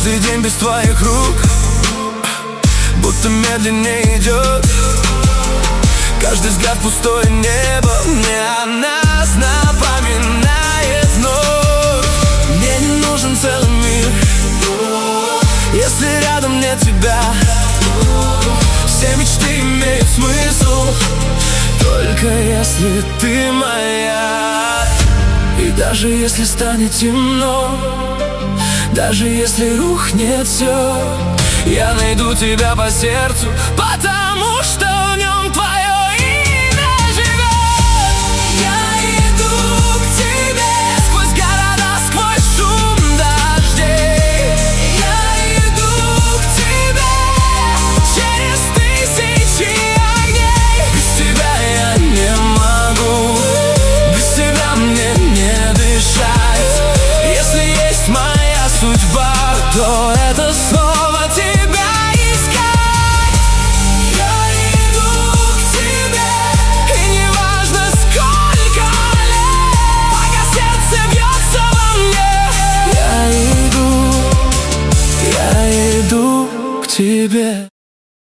Каждый день без твоих рук будто медленнее идет. Каждый взгляд пустое небо мне о нас напоминает вновь. Мне не нужен целый мир, если рядом нет тебя. Все мечты имеют смысл, только если ты моя. И даже если станет темно, даже если рухнет все, я найду тебя по сердцу, потому что в нем твое имя живет. Я иду к тебе сквозь города, сквозь шум дождей. Я иду к тебе через тысячи огней. Без тебя я не могу, без тебя мне не дышать. Если есть моя судьба, то это снова тебя искать. Я иду к тебе, и не важно сколько лет, пока сердце бьется во мне. Я иду к тебе.